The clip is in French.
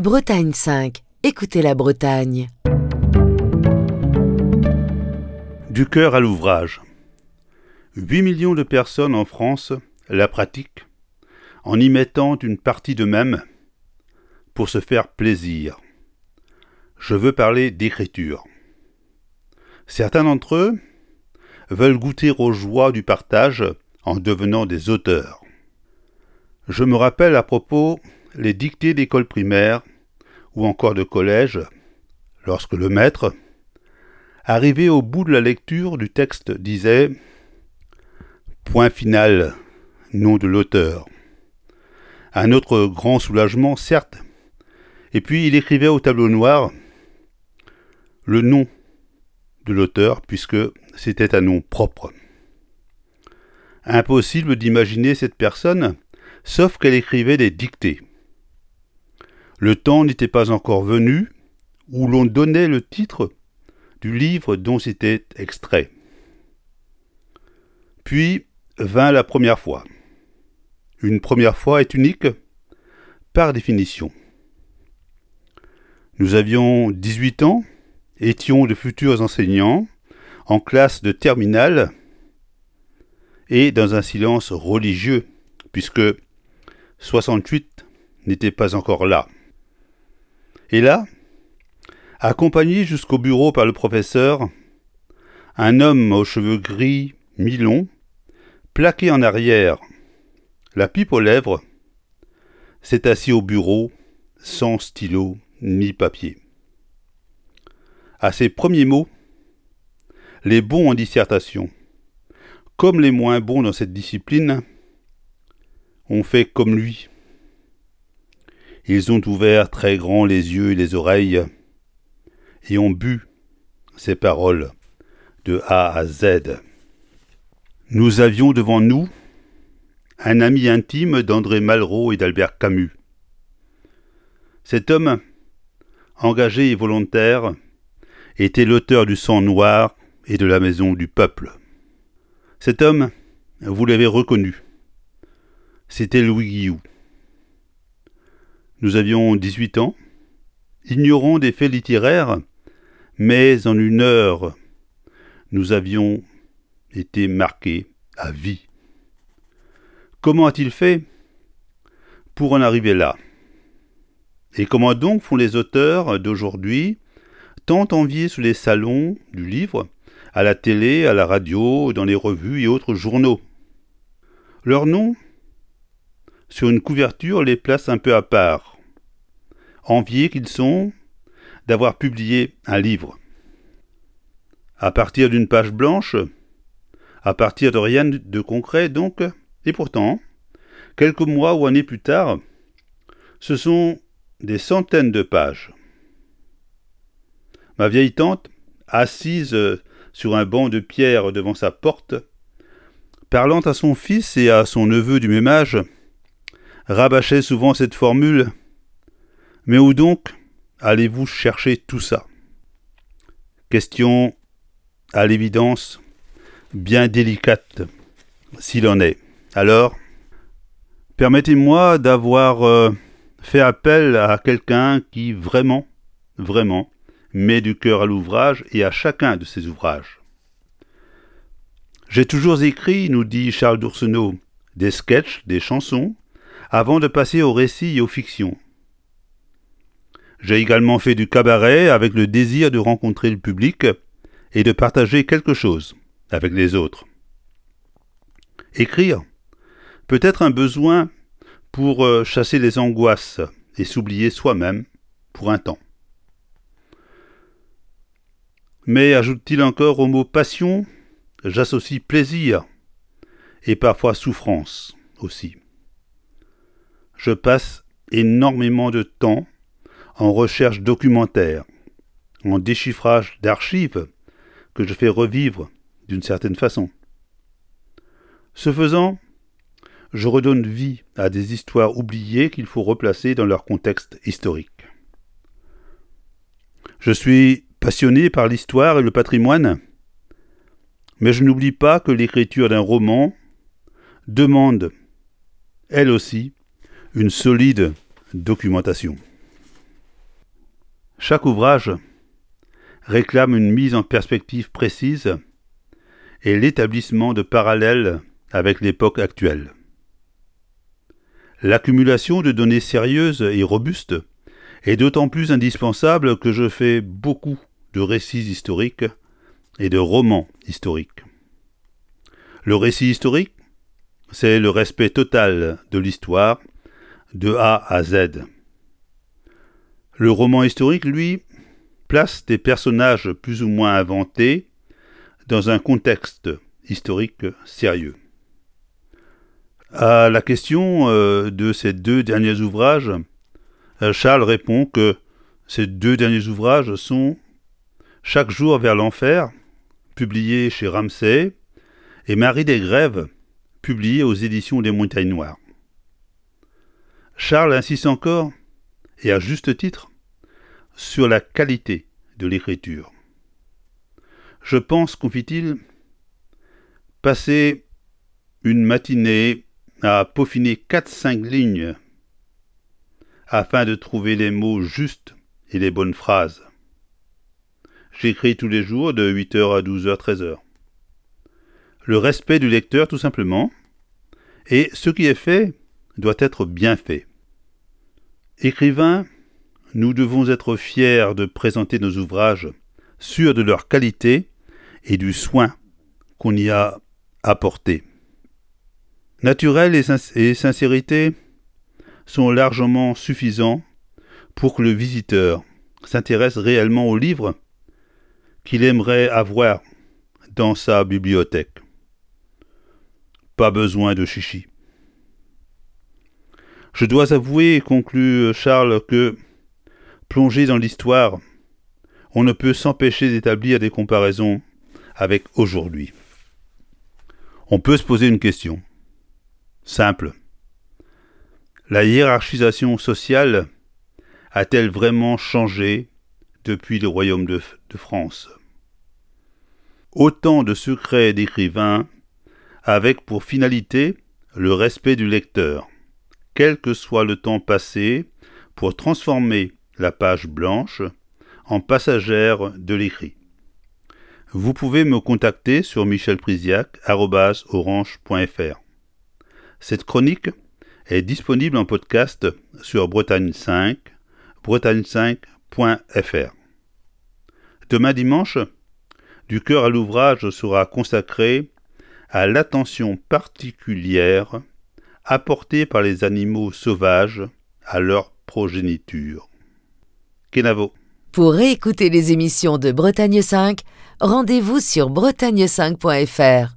Bretagne 5. Écoutez la Bretagne. Du cœur à l'ouvrage. 8 millions de personnes en France la pratiquent en y mettant une partie d'eux-mêmes pour se faire plaisir. Je veux parler d'écriture. Certains d'entre eux veulent goûter aux joies du partage en devenant des auteurs. Je me rappelle à propos les dictées d'école primaire ou encore de collège, lorsque le maître, arrivé au bout de la lecture du texte, disait « Point final, nom de l'auteur ». Un autre grand soulagement, certes, et puis il écrivait au tableau noir le nom de l'auteur, puisque c'était un nom propre. Impossible d'imaginer cette personne, sauf qu'elle écrivait des dictées. Le temps n'était pas encore venu où l'on donnait le titre du livre dont c'était extrait. Puis vint la première fois. Une première fois est unique par définition. Nous avions 18 ans, étions de futurs enseignants, en classe de terminale et dans un silence religieux, puisque 68 n'était pas encore là. Et là, accompagné jusqu'au bureau par le professeur, un homme aux cheveux gris, mi-longs, plaqué en arrière, la pipe aux lèvres, s'est assis au bureau, sans stylo ni papier. À ses premiers mots, les bons en dissertation, comme les moins bons dans cette discipline, ont fait comme lui. Ils ont ouvert très grands les yeux et les oreilles et ont bu ces paroles de A à Z. Nous avions devant nous un ami intime d'André Malraux et d'Albert Camus. Cet homme, engagé et volontaire, était l'auteur du Sang noir et de la Maison du peuple. Cet homme, vous l'avez reconnu, c'était Louis Guillou. Nous avions 18 ans, ignorants des faits littéraires, mais en une heure, nous avions été marqués à vie. Comment a-t-il fait pour en arriver là? Et comment donc font les auteurs d'aujourd'hui, tant enviés sous les salons du livre, à la télé, à la radio, dans les revues et autres journaux? Leur nom, sur une couverture, les place un peu à part. Enviés qu'ils sont d'avoir publié un livre. À partir d'une page blanche, à partir de rien de concret donc, et pourtant, quelques mois ou années plus tard, ce sont des centaines de pages. Ma vieille tante, assise sur un banc de pierre devant sa porte, parlant à son fils et à son neveu du même âge, rabâchait souvent cette formule « Mais où donc allez-vous chercher tout ça ?» Question, à l'évidence, bien délicate, s'il en est. Alors, permettez-moi d'avoir fait appel à quelqu'un qui vraiment met du cœur à l'ouvrage et à chacun de ses ouvrages. J'ai toujours écrit, nous dit Charles Dourcenot, des sketchs, des chansons, avant de passer au récit et aux fictions. J'ai également fait du cabaret avec le désir de rencontrer le public et de partager quelque chose avec les autres. Écrire peut être un besoin pour chasser les angoisses et s'oublier soi-même pour un temps. Mais, ajoute-t-il encore au mot passion, j'associe plaisir et parfois souffrance aussi. Je passe énormément de temps en recherche documentaire, en déchiffrage d'archives que je fais revivre d'une certaine façon. Ce faisant, je redonne vie à des histoires oubliées qu'il faut replacer dans leur contexte historique. Je suis passionné par l'histoire et le patrimoine, mais je n'oublie pas que l'écriture d'un roman demande, elle aussi, une solide documentation. Chaque ouvrage réclame une mise en perspective précise et l'établissement de parallèles avec l'époque actuelle. L'accumulation de données sérieuses et robustes est d'autant plus indispensable que je fais beaucoup de récits historiques et de romans historiques. Le récit historique, c'est le respect total de l'histoire, de A à Z. Le roman historique, lui, place des personnages plus ou moins inventés dans un contexte historique sérieux. À la question de ces deux derniers ouvrages, Charles répond que ces deux derniers ouvrages sont Chaque jour vers l'enfer, publié chez Ramsay, et Marie des Grèves, publié aux éditions des Montagnes Noires. Charles insiste encore, et à juste titre, sur la qualité de l'écriture. Je pense, confie-t-il, passer une matinée à peaufiner 4-5 lignes afin de trouver les mots justes et les bonnes phrases. J'écris tous les jours de 8h à 12h, 13h. Le respect du lecteur tout simplement, et ce qui est fait doit être bien fait. Écrivains, nous devons être fiers de présenter nos ouvrages, sûrs de leur qualité et du soin qu'on y a apporté. Naturel et sincérité sont largement suffisants pour que le visiteur s'intéresse réellement au livre qu'il aimerait avoir dans sa bibliothèque. Pas besoin de chichi. Je dois avouer, conclut Charles, que, plongé dans l'histoire, on ne peut s'empêcher d'établir des comparaisons avec aujourd'hui. On peut se poser une question. Simple. La hiérarchisation sociale a-t-elle vraiment changé depuis le royaume de France ? Autant de secrets d'écrivains avec pour finalité le respect du lecteur, quel que soit le temps passé, pour transformer la page blanche en passagère de l'écrit. Vous pouvez me contacter sur michelpriziac@orange.fr. Cette chronique est disponible en podcast sur Bretagne5, bretagne5.fr. Demain dimanche, Du cœur à l'ouvrage sera consacré à l'attention particulière apportée par les animaux sauvages à leur progéniture. Kenavo. Pour réécouter les émissions de Bretagne 5, rendez-vous sur bretagne5.fr.